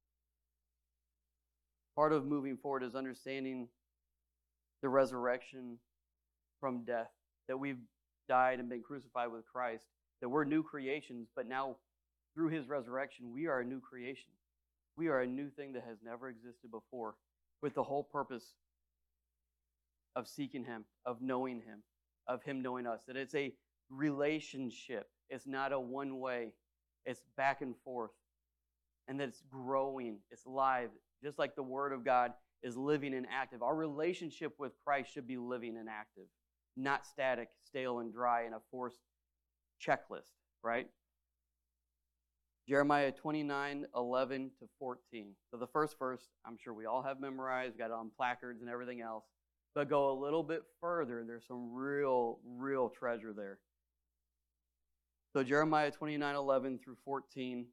Part of moving forward is understanding the resurrection from death, that we've died and been crucified with Christ, that we're new creations, but now through His resurrection, we are a new creation. We are a new thing that has never existed before, with the whole purpose of seeking Him, of knowing Him, of Him knowing us. That it's a relationship. It's not a one-way. It's back and forth. And that it's growing. It's live. Just like the Word of God is living and active. Our relationship with Christ should be living and active, not static, stale, and dry in a forced checklist, right? Jeremiah twenty-nine eleven to fourteen. So the first verse, I'm sure we all have memorized, got it on placards and everything else. But go a little bit further, and there's some real, real treasure there. So Jeremiah twenty-nine eleven through fourteen.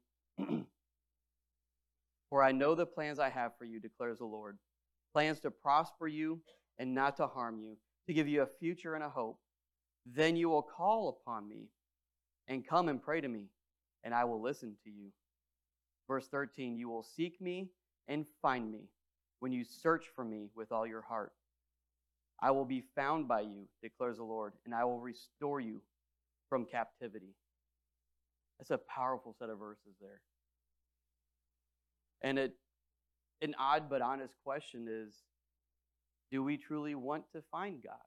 "For I know the plans I have for you, declares the Lord. Plans to prosper you and not to harm you, to give you a future and a hope. Then you will call upon me and come and pray to me, and I will listen to you." Verse thirteen, "You will seek me and find me when you search for me with all your heart. I will be found by you, declares the Lord, and I will restore you from captivity." That's a powerful set of verses there. And it, an odd but honest question is, do we truly want to find God?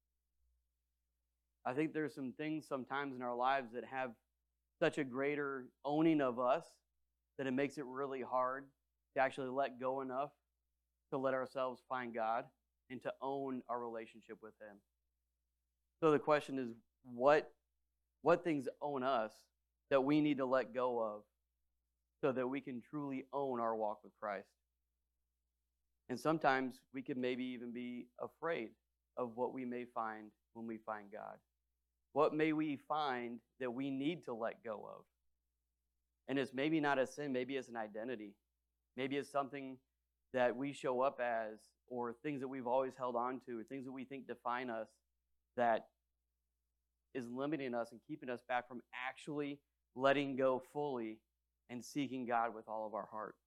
I think there's some things sometimes in our lives that have such a greater owning of us that it makes it really hard to actually let go enough to let ourselves find God and to own our relationship with Him. So the question is, what, what things own us that we need to let go of so that we can truly own our walk with Christ? And sometimes we could maybe even be afraid of what we may find when we find God. What may we find that we need to let go of? And it's maybe not a sin, maybe it's an identity. Maybe it's something that we show up as, or things that we've always held on to, or things that we think define us, that is limiting us and keeping us back from actually letting go fully and seeking God with all of our heart.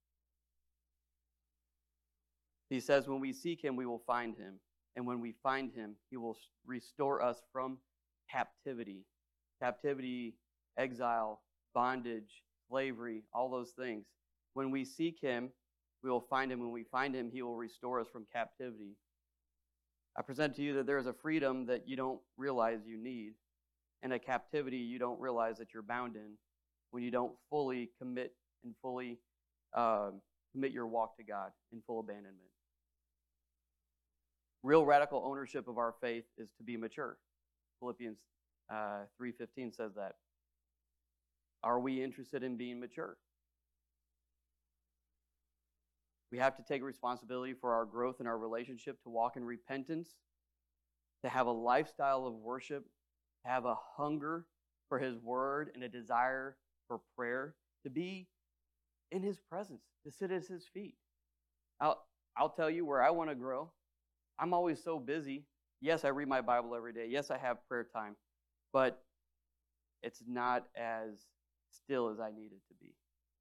He says, when we seek him, we will find him. And when we find him, he will restore us from captivity. Captivity, exile, bondage, slavery, all those things. When we seek him, we will find him. When we find him, he will restore us from captivity. I present to you that there is a freedom that you don't realize you need, and a captivity you don't realize that you're bound in when you don't fully commit and fully uh, commit your walk to God in full abandonment. Real radical ownership of our faith is to be mature. Philippians uh, three fifteen says that. Are we interested in being mature? We have to take responsibility for our growth in our relationship, to walk in repentance, to have a lifestyle of worship, to have a hunger for his word and a desire for prayer, to be in his presence, to sit at his feet. I'll, I'll tell you where I want to grow. I'm always so busy. Yes, I read my Bible every day. Yes, I have prayer time. But it's not as still as I need it to be.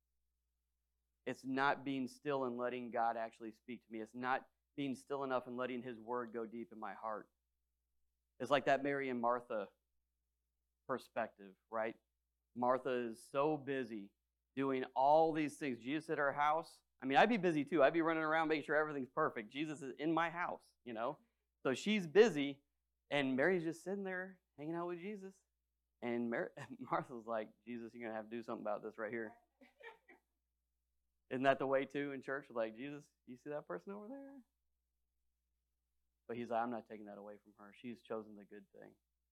It's not being still and letting God actually speak to me. It's not being still enough and letting his word go deep in my heart. It's like that Mary and Martha perspective, right? Martha is so busy doing all these things. Jesus at her house. I mean, I'd be busy too. I'd be running around making sure everything's perfect. Jesus is in my house, you know? So she's busy, and Mary's just sitting there hanging out with Jesus. And Mary, Martha's like, Jesus, you're going to have to do something about this right here. Isn't that the way too in church? Like, Jesus, you see that person over there? But he's like, I'm not taking that away from her. She's chosen the good thing.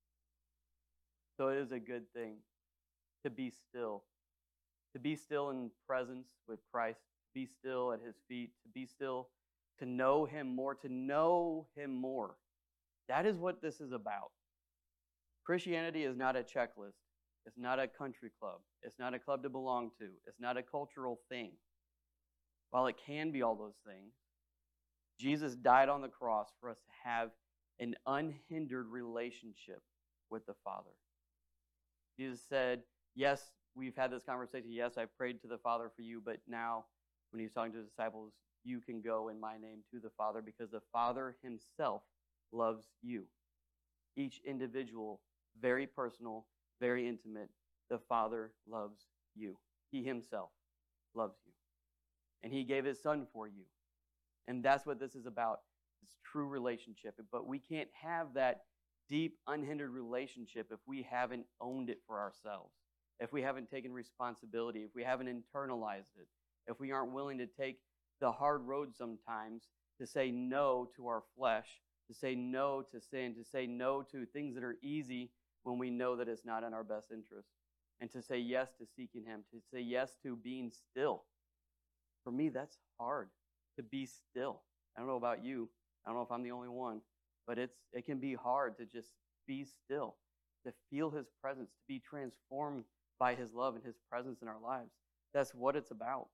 So it is a good thing to be still. To be still in presence with Christ. To be still at his feet. To be still, to know him more. To know him more. That is what this is about. Christianity is not a checklist. It's not a country club. It's not a club to belong to. It's not a cultural thing. While it can be all those things, Jesus died on the cross for us to have an unhindered relationship with the Father. Jesus said, yes, we've had this conversation. Yes, I've prayed to the Father for you, but now when he was talking to his disciples, you can go in my name to the Father because the Father himself loves you. Each individual, very personal, very intimate. The Father loves you. He himself loves you. And he gave his son for you. And that's what this is about. It's true relationship. But we can't have that deep, unhindered relationship if we haven't owned it for ourselves, if we haven't taken responsibility, if we haven't internalized it, if we aren't willing to take the hard road sometimes to say no to our flesh, to say no to sin, to say no to things that are easy when we know that it's not in our best interest, and to say yes to seeking him, to say yes to being still. For me, that's hard, to be still. I don't know about you. I don't know if I'm the only one, but it's it can be hard to just be still, to feel his presence, to be transformed by his love and his presence in our lives. That's what it's about.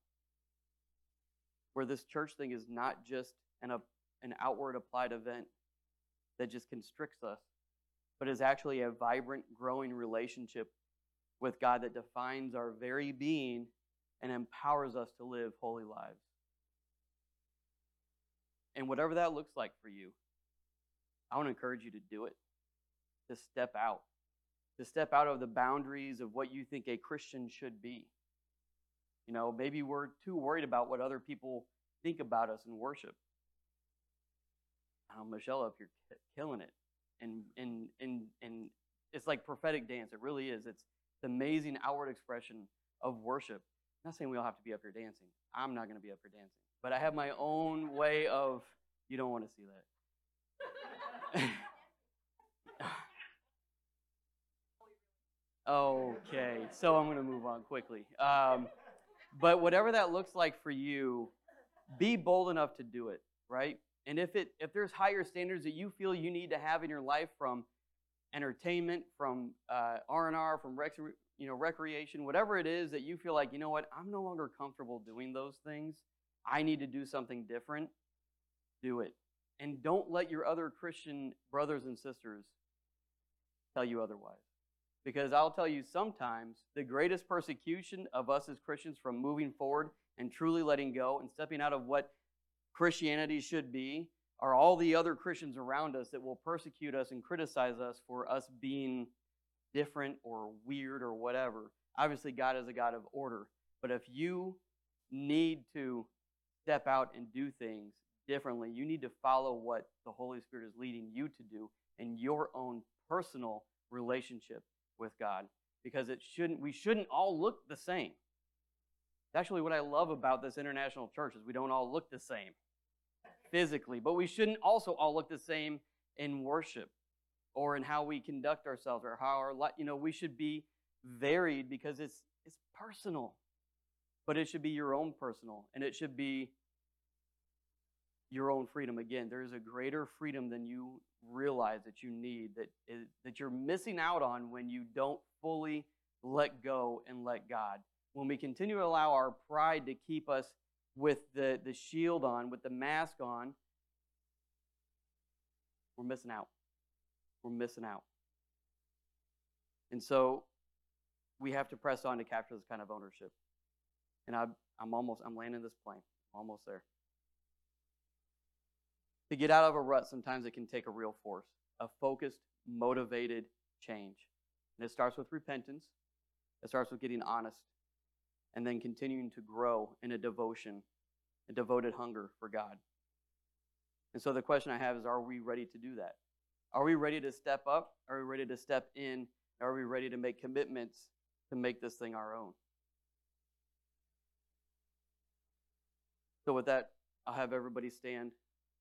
Where this church thing is not just an, an outward applied event that just constricts us, but is actually a vibrant, growing relationship with God that defines our very being and empowers us to live holy lives. And whatever that looks like for you, I want to encourage you to do it, to step out, to step out of the boundaries of what you think a Christian should be. You know, maybe we're too worried about what other people think about us in worship. Oh, Michelle up here killing it. And, and, and, and it's like prophetic dance. It really is. It's the amazing outward expression of worship. I'm not saying we all have to be up here dancing. I'm not going to be up here dancing. But I have my own way of, you don't want to see that. Okay, so I'm going to move on quickly. Um, but whatever that looks like for you, be bold enough to do it, right? And if it if there's higher standards that you feel you need to have in your life from entertainment, from uh, R and R, from rec- you know recreation, whatever it is that you feel like, you know what, I'm no longer comfortable doing those things, I need to do something different, do it. And don't let your other Christian brothers and sisters tell you otherwise. Because I'll tell you, sometimes the greatest persecution of us as Christians from moving forward and truly letting go and stepping out of what Christianity should be are all the other Christians around us that will persecute us and criticize us for us being different or weird or whatever. Obviously, God is a God of order. But if you need to step out and do things differently, you need to follow what the Holy Spirit is leading you to do in your own personal relationship with God, because it shouldn't we shouldn't all look the same. Actually, what I love about this international church is we don't all look the same physically, but we shouldn't also all look the same in worship or in how we conduct ourselves or how our life, you know, we should be varied because it's it's personal, but it should be your own personal, and it should be your own freedom. Again, there is a greater freedom than you realize that you need, that is, that you're missing out on when you don't fully let go and let God. When we continue to allow our pride to keep us with the, the shield on, with the mask on, we're missing out. We're missing out. And so we have to press on to capture this kind of ownership. And I, I'm almost, I'm landing this plane. I'm almost there. To get out of a rut, sometimes it can take a real force, a focused, motivated change. And it starts with repentance. It starts with getting honest, and then continuing to grow in a devotion, a devoted hunger for God. And so the question I have is, are we ready to do that? Are we ready to step up? Are we ready to step in? Are we ready to make commitments to make this thing our own? So with that, I'll have everybody stand.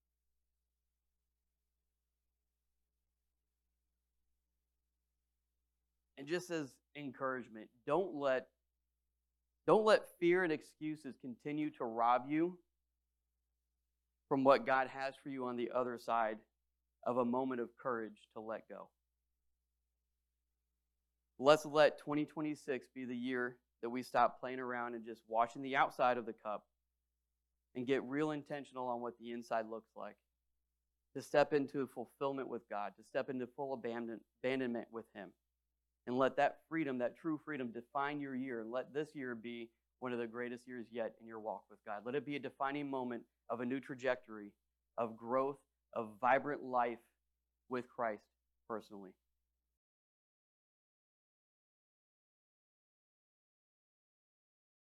And just as encouragement, don't let, don't let fear and excuses continue to rob you from what God has for you on the other side of a moment of courage to let go. Let's let twenty twenty-six be the year that we stop playing around and just watching the outside of the cup and get real intentional on what the inside looks like. To step into fulfillment with God, to step into full abandon, abandonment with Him. And let that freedom, that true freedom, define your year. And let this year be one of the greatest years yet in your walk with God. Let it be a defining moment of a new trajectory, of growth, of vibrant life with Christ personally.